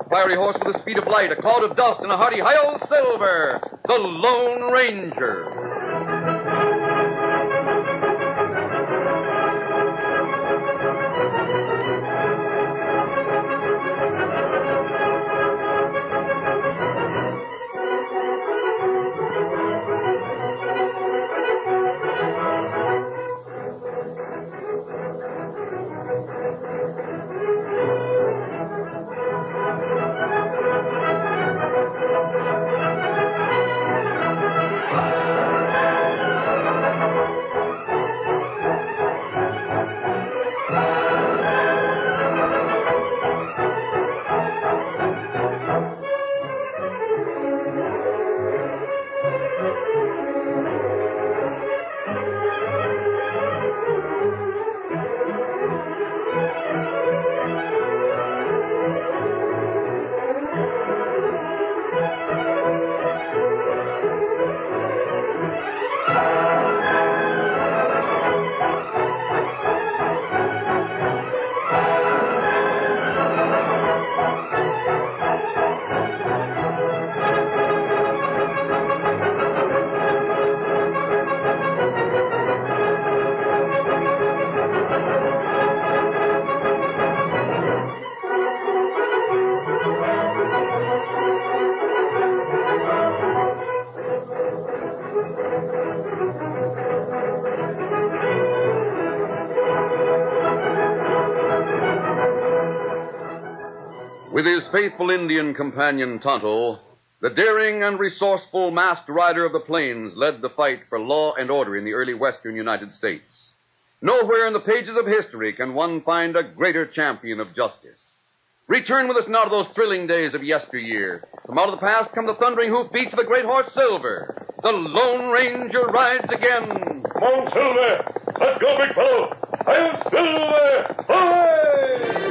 A fiery horse with the speed of light, a cloud of dust, and a hearty hi-yo Silver, the Lone Ranger. With his faithful Indian companion Tonto, the daring and resourceful masked rider of the plains led the fight for law and order in the early western United States. Nowhere in the pages of history can one find a greater champion of justice. Return with us now to those thrilling days of yesteryear. From out of the past come the thundering hoofbeats of the great horse Silver. The Lone Ranger rides again. Come on, Silver. Let's go, big fellow. Hi-yo, Silver. Hooray!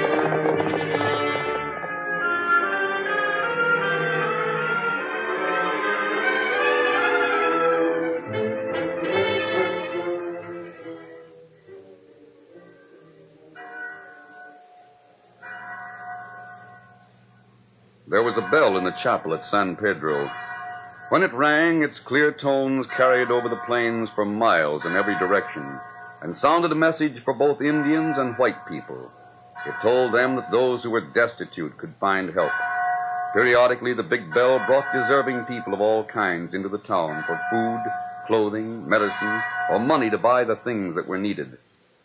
There was a bell in the chapel at San Pedro. When it rang, its clear tones carried over the plains for miles in every direction and sounded a message for both Indians and white people. It told them that those who were destitute could find help. Periodically, the big bell brought deserving people of all kinds into the town for food, clothing, medicine, or money to buy the things that were needed.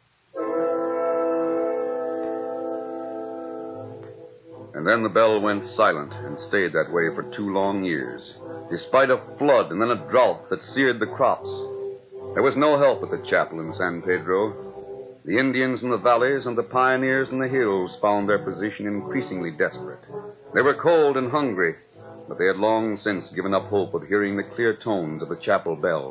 And then the bell went silent and stayed that way for 2 long years, despite a flood and then a drought that seared the crops. There was no help at the chapel in San Pedro. The Indians in the valleys and the pioneers in the hills found their position increasingly desperate. They were cold and hungry, but they had long since given up hope of hearing the clear tones of the chapel bell.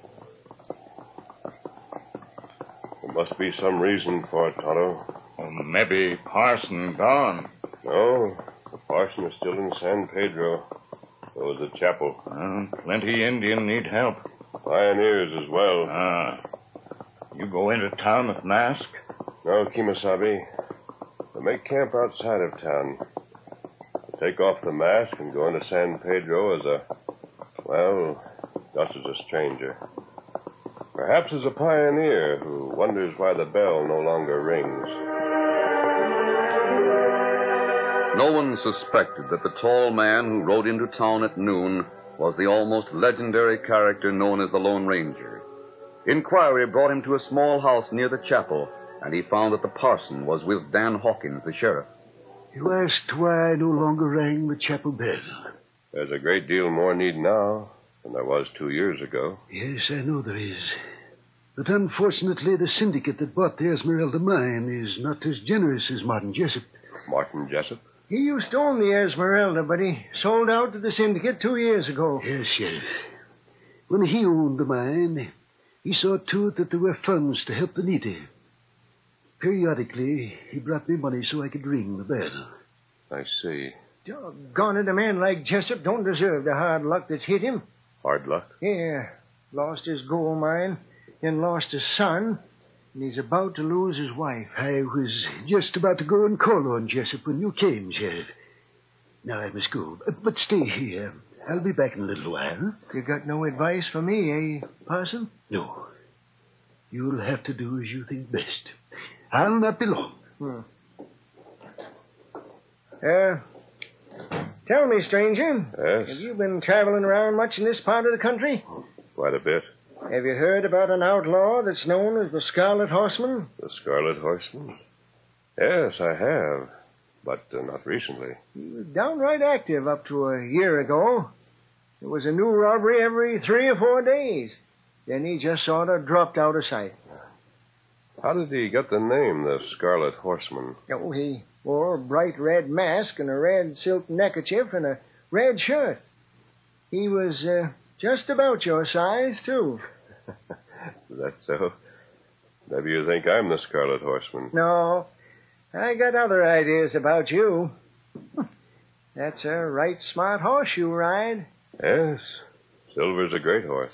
There must be some reason for it, Tonto. Maybe Parson gone. No, the parson is still in San Pedro. So is the chapel. Plenty Indian need help. Pioneers as well. You go into town with Mask? No, Kemosabe. They make camp outside of town. They take off the mask and go into San Pedro just as a stranger. Perhaps as a pioneer who wonders why the bell no longer rings. No one suspected that the tall man who rode into town at noon was the almost legendary character known as the Lone Ranger. Inquiry brought him to a small house near the chapel, and he found that the parson was with Dan Hawkins, the sheriff. You asked why I no longer rang the chapel bell. There's a great deal more need now than there was 2 years ago. Yes, I know there is. But unfortunately, the syndicate that bought the Esmeralda mine is not as generous as Martin Jessup. Martin Jessup? He used to own the Esmeralda, but he sold out to the syndicate 2 years ago. Yes, Sheriff. When he owned the mine, he saw to it that there were funds to help the needy. Periodically, he brought me money so I could ring the bell. I see. Doggone it, a man like Jessup don't deserve the hard luck that's hit him. Hard luck? Yeah. Lost his gold mine, then lost his son, and he's about to lose his wife. I was just about to go and call on Jessup when you came, Sheriff. Now I must go. But stay here. I'll be back in a little while. You got no advice for me, eh, Parson? No. You'll have to do as you think best. I'll not be long. Tell me, stranger. Yes? Have you been traveling around much in this part of the country? Quite a bit. Have you heard about an outlaw that's known as the Scarlet Horseman? The Scarlet Horseman? Yes, I have. But not recently. He was downright active up to a year ago. There was a new robbery every 3 or 4 days. Then he just sort of dropped out of sight. How did he get the name, the Scarlet Horseman? Oh, he wore a bright red mask and a red silk neckerchief and a red shirt. He was just about your size, too. Is that so? Maybe you think I'm the Scarlet Horseman. No, I got other ideas about you. That's a right smart horse you ride. Yes. Silver's a great horse.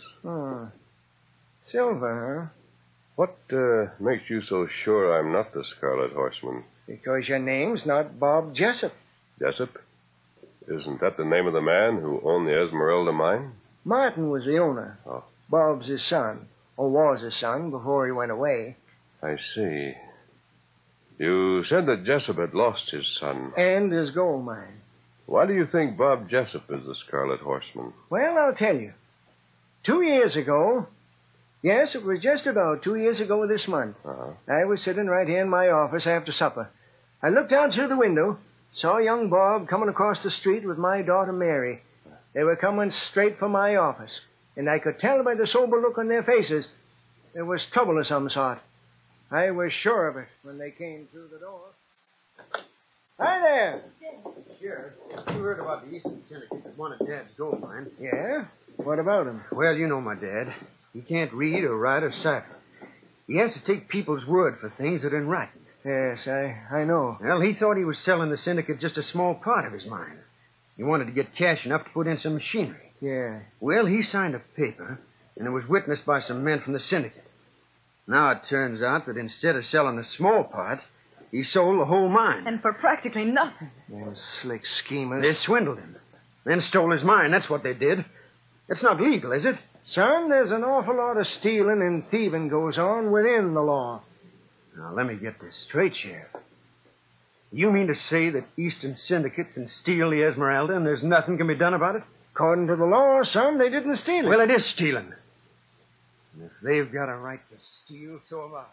Silver, huh? What makes you so sure I'm not the Scarlet Horseman? Because your name's not Bob Jessup. Jessup? Isn't that the name of the man who owned the Esmeralda mine? Martin was the owner. Oh. Bob's his son, or was his son before he went away. I see. You said that Jessup had lost his son. And his gold mine. Why do you think Bob Jessup is the Scarlet Horseman? Well, I'll tell you. 2 years ago, yes, it was just about 2 years ago this month, I was sitting right here in my office after supper. I looked out through the window, saw young Bob coming across the street with my daughter Mary. They were coming straight for my office, and I could tell by the sober look on their faces there was trouble of some sort. I was sure of it when they came through the door. Hi there. Sheriff, you heard about the Eastern Syndicate that wanted Dad's gold mine. Yeah? What about him? Well, you know my dad. He can't read or write or cipher. He has to take people's word for things that are in writing. Yes, I know. Well, he thought he was selling the syndicate just a small part of his mine. He wanted to get cash enough to put in some machinery. Yeah. Well, he signed a paper, and it was witnessed by some men from the syndicate. Now it turns out that instead of selling a small part, he sold the whole mine. And for practically nothing. Them slick schemers. They swindled him. Then stole his mine. That's what they did. It's not legal, is it? Son, there's an awful lot of stealing and thieving goes on within the law. Now, let me get this straight, Sheriff. You mean to say that Eastern Syndicate can steal the Esmeralda and there's nothing can be done about it? According to the law, son, they didn't steal it. Well, it is stealing. And if they've got a right to steal, so have I.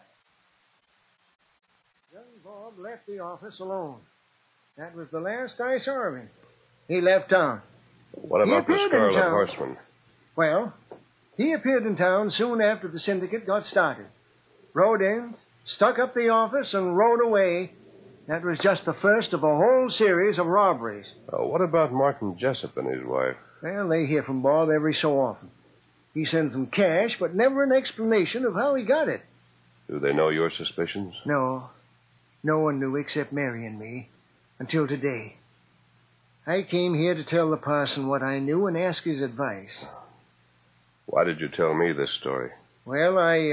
Young Bob left the office alone. That was the last I saw of him. He left town. What about the Scarlet Horseman? Well, he appeared in town soon after the syndicate got started. Rode in, stuck up the office, and rode away. That was just the first of a whole series of robberies. What about Martin Jessup and his wife? Well, they hear from Bob every so often. He sends them cash, but never an explanation of how he got it. Do they know your suspicions? No. No one knew except Mary and me. Until today. I came here to tell the parson what I knew and ask his advice. Why did you tell me this story? Well,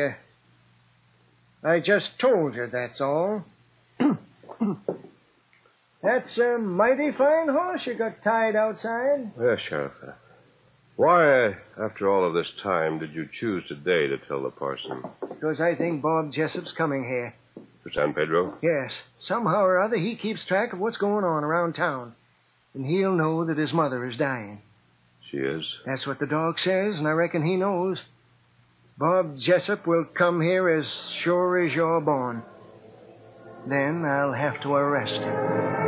I just told you, that's all. That's a mighty fine horse you got tied outside. Yes, Sheriff. Why, after all of this time, did you choose today to tell the parson? Because I think Bob Jessup's coming here. To San Pedro? Yes. Somehow or other, he keeps track of what's going on around town. And he'll know that his mother is dying. She is? That's what the dog says, and I reckon he knows. Bob Jessup will come here as sure as you're born. Then I'll have to arrest him.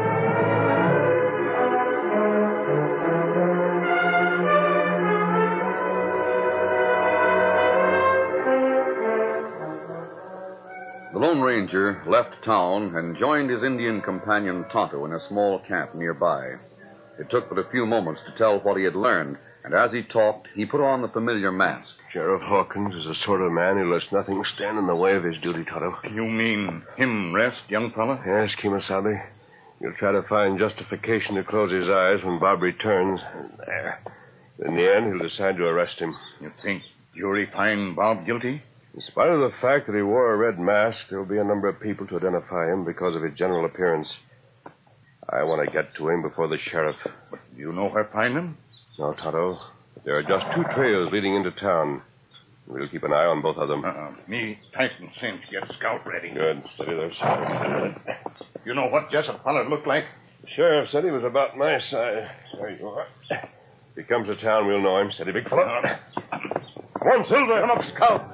The Lone Ranger left town and joined his Indian companion Tonto in a small camp nearby. It took but a few moments to tell what he had learned, and as he talked, he put on the familiar mask. Sheriff Hawkins is the sort of man who lets nothing stand in the way of his duty, Tonto. You mean him rest, young fella? Yes, Kemosabe. You'll try to find justification to close his eyes when Bob returns. There. In the end, he'll decide to arrest him. You think jury find Bob guilty? In spite of the fact that he wore a red mask, there'll be a number of people to identify him because of his general appearance. I want to get to him before the sheriff. But do you know where to find him? No, Tonto. There are just 2 trails leading into town. We'll keep an eye on both of them. Me, Tyson Cinch, get scout ready. Good. Steady there, son. You know what Jessup Pollard looked like? The sheriff said he was about my size. There you are. If he comes to town, we'll know him. Steady, big fellow. Come on, Silver. Come up, scout.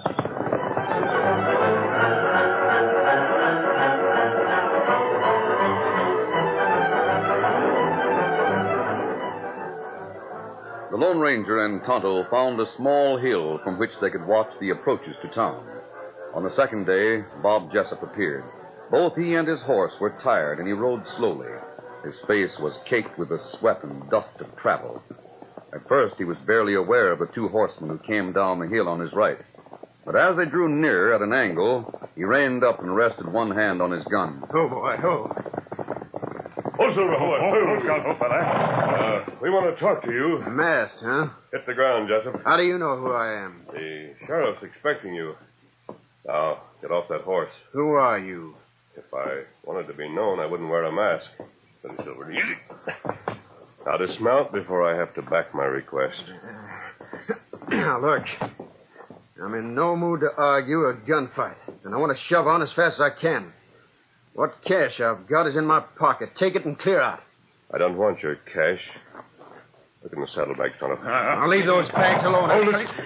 The Lone Ranger and Tonto found a small hill from which they could watch the approaches to town. On the second day, Bob Jessup appeared. Both he and his horse were tired, and he rode slowly. His face was caked with the sweat and dust of travel. At first, he was barely aware of the 2 horsemen who came down the hill on his right. But as they drew near at an angle, he reined up and rested one hand on his gun. Oh, boy, oh. Oh, Silver, we want to talk to you. Masked, huh? Hit the ground, Jessup. How do you know who I am? The sheriff's expecting you. Now, get off that horse. Who are you? If I wanted to be known, I wouldn't wear a mask. Steady, Silver, easy. Now, dismount before I have to back my request. Now, look. I'm in no mood to argue a gunfight, and I want to shove on as fast as I can. What cash I've got is in my pocket. Take it and clear out. I don't want your cash. Look in the saddlebag, Tonto. I'll leave those bags alone. Hold it.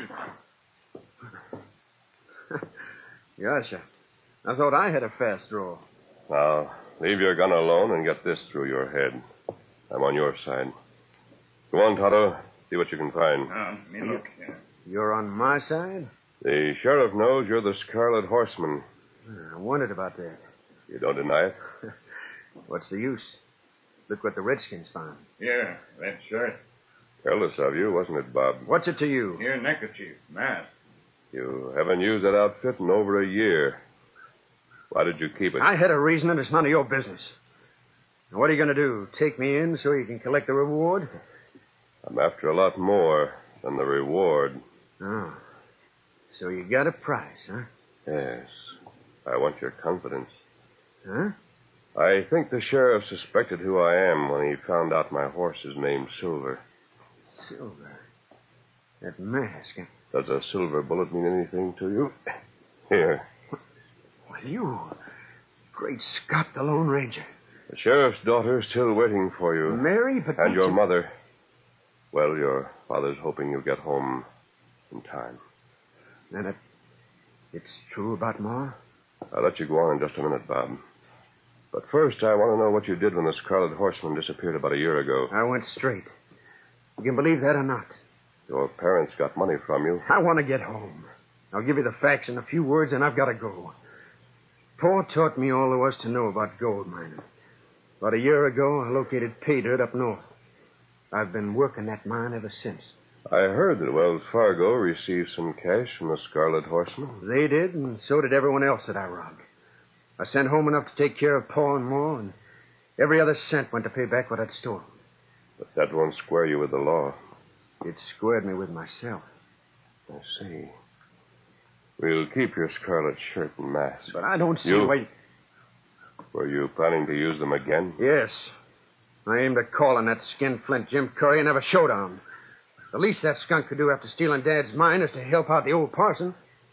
Gosh, I thought I had a fast draw. Now, leave your gun alone and get this through your head. I'm on your side. Go on, Tonto. See what you can find. Me look. You're on my side? The sheriff knows you're the Scarlet Horseman. I wondered about that. You don't deny it? What's the use? Look what the Redskins found. Here, red shirt. Careless of you, wasn't it, Bob? What's it to you? Here, neckerchief, mask. You haven't used that outfit in over a year. Why did you keep it? I had a reason, and it's none of your business. Now, what are you going to do? Take me in so you can collect the reward? I'm after a lot more than the reward. Oh. So you got a price, huh? Yes. I want your confidence. Huh? I think the sheriff suspected who I am when he found out my horse is named Silver. Silver? That mask. Does a silver bullet mean anything to you? Here. Well, you... Great Scott, the Lone Ranger. The sheriff's daughter's still waiting for you. Mary, but... And your mother. Well, your father's hoping you'll get home in time. Then it's true about Ma? I'll let you go on in just a minute, Bob. But first, I want to know what you did when the Scarlet Horseman disappeared about a year ago. I went straight. You can believe that or not. Your parents got money from you. I want to get home. I'll give you the facts in a few words, and I've got to go. Pa taught me all there was to know about gold mining. About a year ago, I located pay dirt up north. I've been working that mine ever since. I heard that Wells Fargo received some cash from the Scarlet Horseman. They did, and so did everyone else that I robbed. I sent home enough to take care of Pa and Ma, and every other cent went to pay back what I'd stolen. But that won't square you with the law. It squared me with myself. I see. We'll keep your scarlet shirt and mask. But I don't see why... Were you planning to use them again? Yes. I aimed at calling that skinflint Jim Curry and have a showdown. The least that skunk could do after stealing Dad's mine is to help out the old parson.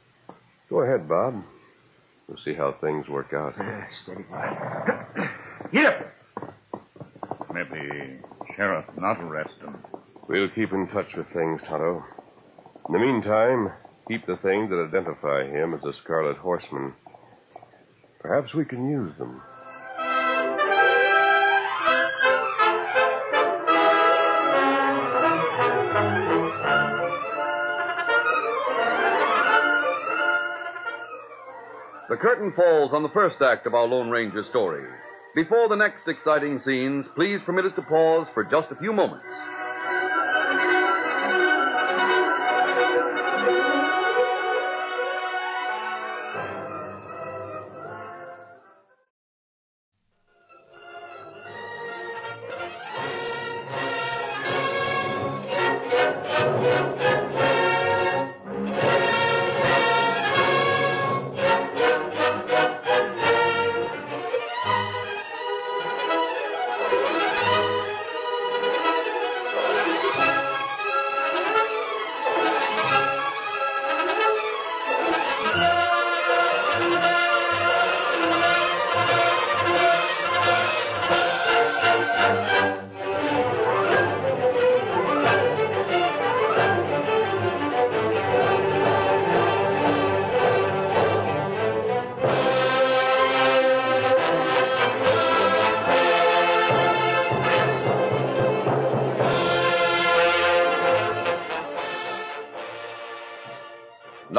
Go ahead, Bob. We'll see how things work out. Steady, boy. Get up! Maybe sheriff not arrest him. We'll keep in touch with things, Tonto. In the meantime, keep the things that identify him as the Scarlet Horseman. Perhaps we can use them. The curtain falls on the first act of our Lone Ranger story. Before the next exciting scenes, please permit us to pause for just a few moments.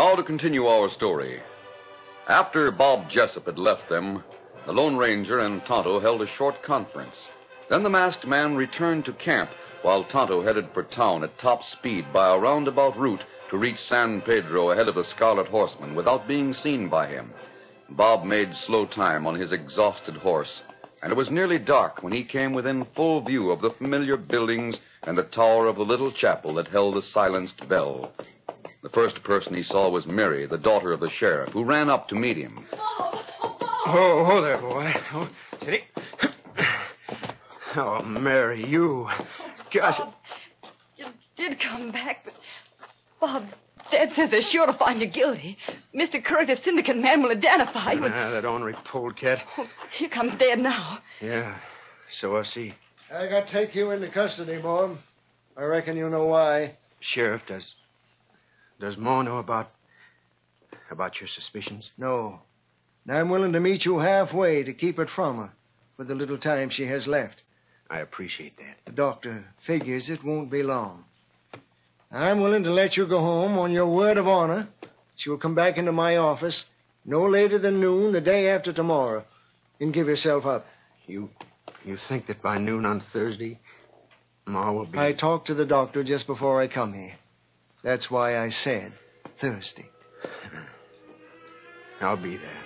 Now to continue our story. After Bob Jessup had left them, the Lone Ranger and Tonto held a short conference. Then the masked man returned to camp while Tonto headed for town at top speed by a roundabout route to reach San Pedro ahead of the Scarlet Horseman without being seen by him. Bob made slow time on his exhausted horse, and it was nearly dark when he came within full view of the familiar buildings and the tower of the little chapel that held the silenced bell. The first person he saw was Mary, the daughter of the sheriff, who ran up to meet him. Oh, there, boy. Oh, steady. Oh, Mary, you. Gosh. Bob, you did come back, but Bob, Dad says they're sure to find you guilty. Mr. Curry, the syndicate man, will identify you. That ornery polecat. Oh, here comes Dad now. Yeah, so I see. I got to take you into custody, Bob. I reckon you know why. Sheriff, does Ma know about your suspicions? No. And I'm willing to meet you halfway to keep it from her for the little time she has left. I appreciate that. The doctor figures it won't be long. I'm willing to let you go home on your word of honor. She'll come back into my office no later than noon the day after tomorrow and give yourself up. You think that by noon on Thursday, Ma will be... I talked to the doctor just before I come here. That's why I said Thursday. I'll be there.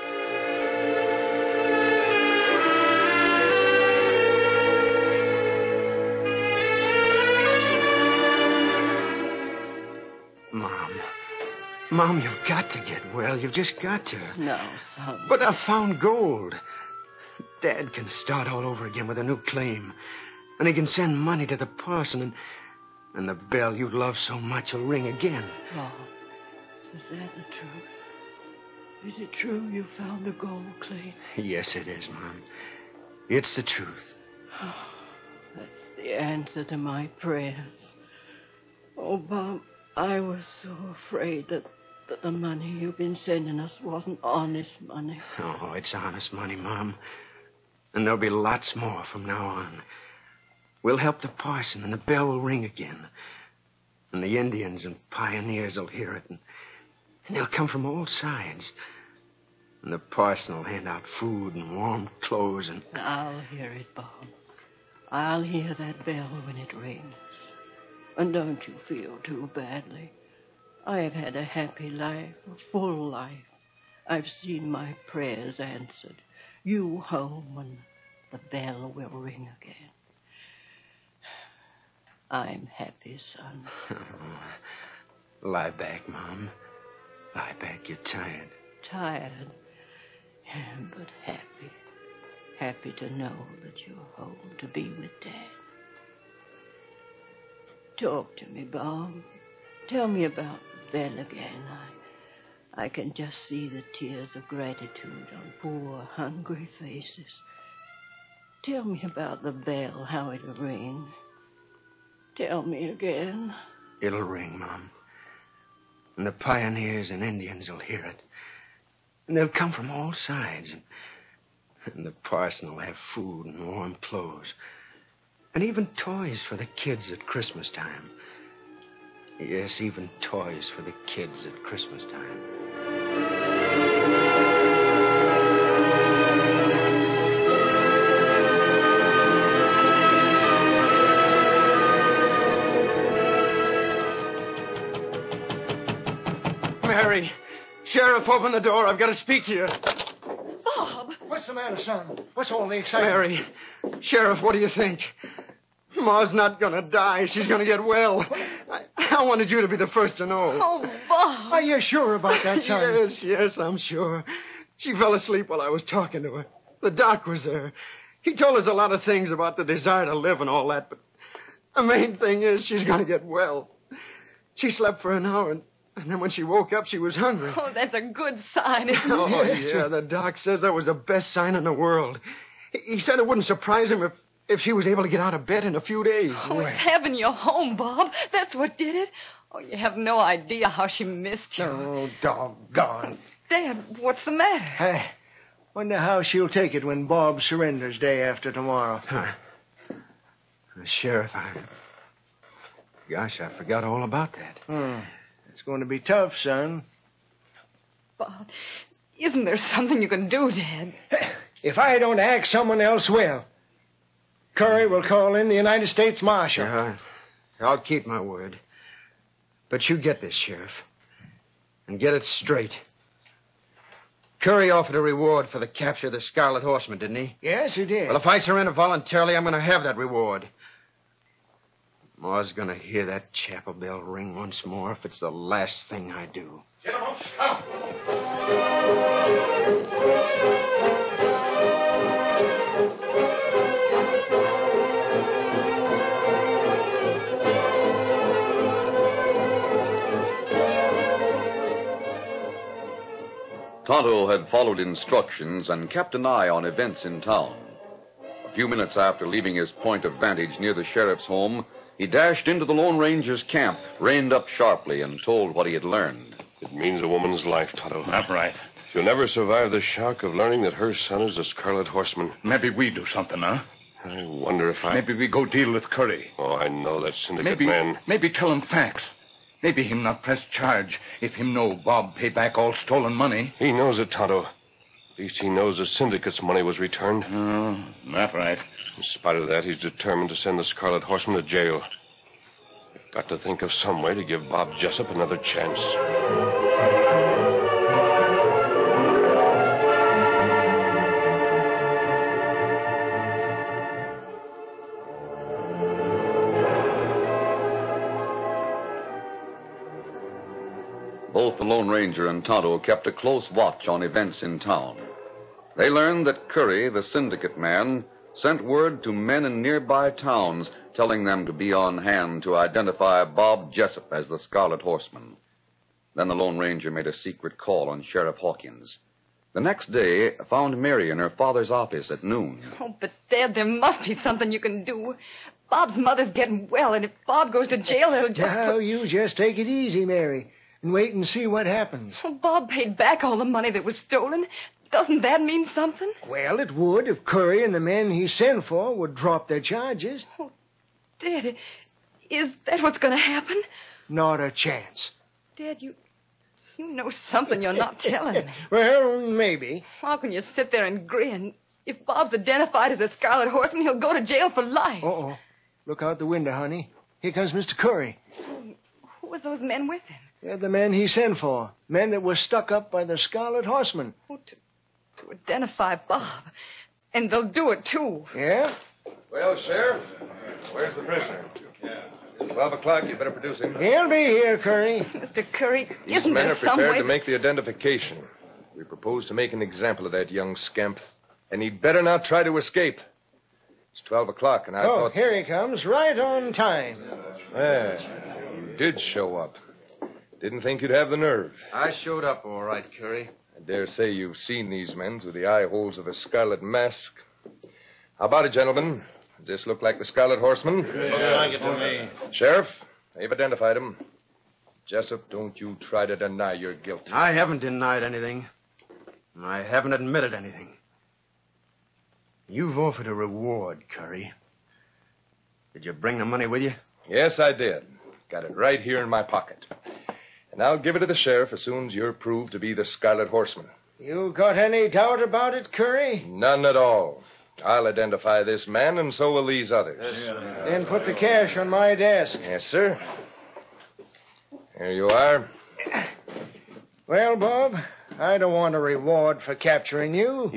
Mom, you've got to get well. You've just got to. No, son. But I found gold. Dad can start all over again with a new claim. And he can send money to the parson, and the bell you love so much will ring again. Bob, is that the truth? Is it true you found the gold claim? Yes, it is, Mom. It's the truth. Oh, that's the answer to my prayers. Oh, Bob, I was so afraid that the money you've been sending us wasn't honest money. Oh, it's honest money, Mom. And there'll be lots more from now on. We'll help the parson, and the bell will ring again. And the Indians and pioneers will hear it, and they'll come from all sides. And the parson will hand out food and warm clothes and... I'll hear it, Bob. I'll hear that bell when it rings. And don't you feel too badly. I have had a happy life, a full life. I've seen my prayers answered. You home and the bell will ring again. I'm happy, son. Oh, lie back, Mom. Lie back. You're tired. Tired, but happy. Happy to know that you're home to be with Dad. Talk to me, Bob. Tell me about the bell again. I can just see the tears of gratitude on poor, hungry faces. Tell me about the bell, how it'll ring. Tell me again. It'll ring, Mom. And the pioneers and Indians will hear it. And they'll come from all sides. And the parson will have food and warm clothes. And even toys for the kids at Christmas time. Yes, even toys for the kids at Christmas time. Mary, Sheriff, open the door. I've got to speak to you. Bob! What's the matter, son? What's all the excitement? Mary, Sheriff, what do you think? Ma's not going to die. She's going to get well. I wanted you to be the first to know. Oh, Bob! Are you sure about that, son? Yes, I'm sure. She fell asleep while I was talking to her. The doc was there. He told us a lot of things about the desire to live and all that, but the main thing is she's going to get well. She slept for an hour, and then when she woke up, she was hungry. Oh, that's a good sign, isn't it? Oh, yeah, the doc says that was the best sign in the world. He said it wouldn't surprise him if she was able to get out of bed in a few days. Oh, it's having you home, Bob. That's what did it. Oh, you have no idea how she missed you. Oh, doggone. Dad, what's the matter? I wonder how she'll take it when Bob surrenders day after tomorrow. Sheriff, Gosh, I forgot all about that. It's going to be tough, son. Bob, isn't there something you can do, Dad? If I don't act, someone else will. Curry will call in the United States Marshal. Yeah, I'll keep my word. But you get this, Sheriff. And get it straight. Curry offered a reward for the capture of the Scarlet Horseman, didn't he? Yes, he did. Well, if I surrender voluntarily, I'm going to have that reward. Ma's going to hear that chapel bell ring once more if it's the last thing I do. Get him up. Come. Tonto had followed instructions and kept an eye on events in town. A few minutes after leaving his point of vantage near the sheriff's home, he dashed into the Lone Ranger's camp, reined up sharply, and told what he had learned. It means a woman's life, Tonto. That's right. She'll never survive the shock of learning that her son is the Scarlet Horseman. Maybe we do something, huh? I wonder if I... Maybe we go deal with Curry. Oh, I know that syndicate man. Maybe tell him facts. Maybe him not press charge if him know Bob pay back all stolen money. He knows it, Tonto. At least he knows the syndicate's money was returned. Oh, that's right. In spite of that, he's determined to send the Scarlet Horseman to jail. We've got to think of some way to give Bob Jessup another chance. Both the Lone Ranger and Tonto kept a close watch on events in town. They learned that Curry, the syndicate man, sent word to men in nearby towns telling them to be on hand to identify Bob Jessup as the Scarlet Horseman. Then the Lone Ranger made a secret call on Sheriff Hawkins. The next day found Mary in her father's office at noon. Oh, but, Dad, there must be something you can do. Bob's mother's getting well, and if Bob goes to jail, it'll just... Now, you just take it easy, Mary, and wait and see what happens. Oh, Bob paid back all the money that was stolen. Doesn't that mean something? Well, it would if Curry and the men he sent for would drop their charges. Oh, Dad, is that what's going to happen? Not a chance. Dad, you know something you're not telling me. Well, maybe. How can you sit there and grin? If Bob's identified as a Scarlet Horseman, he'll go to jail for life. Uh-oh. Look out the window, honey. Here comes Mr. Curry. Who are those men with him? They're the men he sent for. Men that were stuck up by the Scarlet Horseman. Oh, to identify Bob. And they'll do it, too. Yeah? Well, Sheriff, where's the prisoner? 12 o'clock, you better produce him. He'll be here, Curry. Mr. Curry, These isn't men there are some prepared way... to make the identification. We propose to make an example of that young scamp. And he'd better not try to escape. It's 12 o'clock, and I thought... here he comes, right on time. Yeah, you did show up. Didn't think you'd have the nerve. I showed up all right, Curry. I dare say you've seen these men through the eye holes of a scarlet mask. How about it, gentlemen? Does this look like the Scarlet Horseman? Looks like it to me. Sheriff, you've identified him. Jessup, don't you try to deny your guilt. I haven't denied anything. I haven't admitted anything. You've offered a reward, Curry. Did you bring the money with you? Yes, I did. Got it right here in my pocket. And I'll give it to the sheriff as soon as you're proved to be the Scarlet Horseman. You got any doubt about it, Curry? None at all. I'll identify this man, and so will these others. Then put the cash on my desk. Yes, sir. Here you are. Well, Bob, I don't want a reward for capturing you.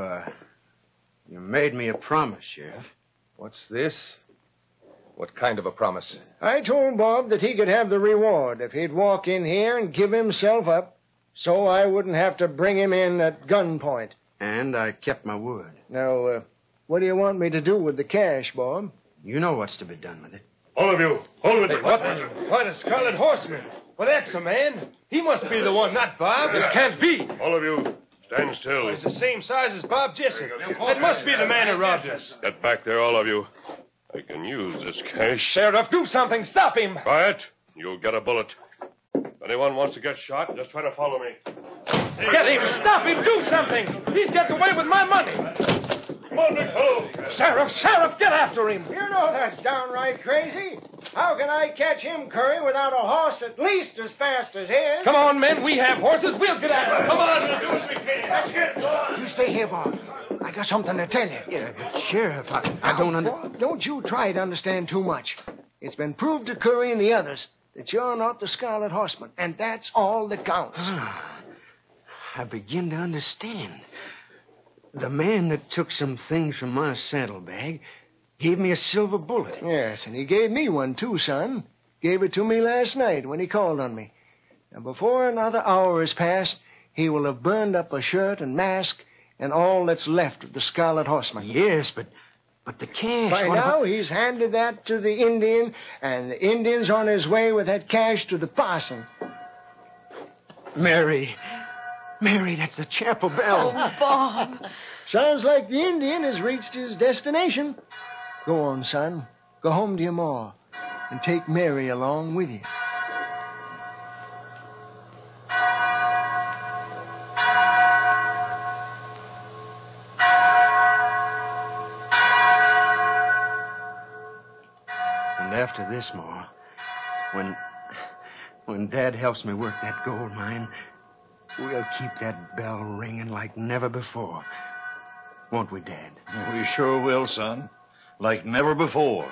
You made me a promise, Sheriff. What's this? What kind of a promise? I told Bob that he could have the reward if he'd walk in here and give himself up, so I wouldn't have to bring him in at gunpoint. And I kept my word. Now, what do you want me to do with the cash, Bob? You know what's to be done with it. All of you, hold it. Hey, what? A Scarlet Horseman? Well, that's a man. He must be the one, not Bob. This can't be. All of you, stand still. He's the same size as Bob Jessup. That must be the man who robbed us. Get back there, all of you. I can use this cash. Sheriff, do something. Stop him. Quiet. You'll get a bullet. If anyone wants to get shot, just try to follow me. Get him. Stop him. Do something. He's got away with my money. Come on, big fellow. Sheriff, get after him. You know that's downright crazy. How can I catch him, Curry, without a horse at least as fast as his? Come on, men. We have horses. We'll get after him. Come on. We'll do as we can. Let's get it. You stay here, Bob. I got something to tell you. Yeah, but Sheriff, I don't understand. Bob, don't you try to understand too much. It's been proved to Curry and the others that you're not the Scarlet Horseman, and that's all that counts. I begin to understand. The man that took some things from my saddlebag gave me a silver bullet. Yes, and he gave me one, too, son. Gave it to me last night when he called on me. Now, before another hour has passed, he will have burned up a shirt and mask and all that's left of the Scarlet Horseman. Yes, but the cash... By now, he's handed that to the Indian, and the Indian's on his way with that cash to the parson. Mary, that's the chapel bell. Oh, Bob. Sounds like the Indian has reached his destination. Go on, son. Go home to your ma, and take Mary along with you. And after this, Ma, when Dad helps me work that gold mine, we'll keep that bell ringing like never before. Won't we, Dad? We sure will, son. Like never before.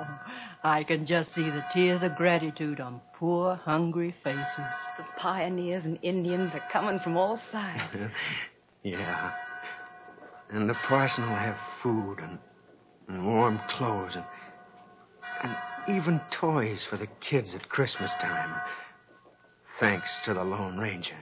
I can just see the tears of gratitude on poor, hungry faces. The pioneers and Indians are coming from all sides. Yeah. And the parson will have food and warm clothes and even toys for the kids at Christmas time. Thanks to the Lone Ranger.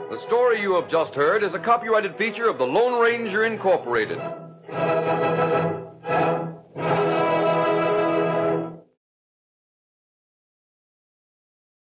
You have just heard is a copyrighted feature of the Lone Ranger Incorporated.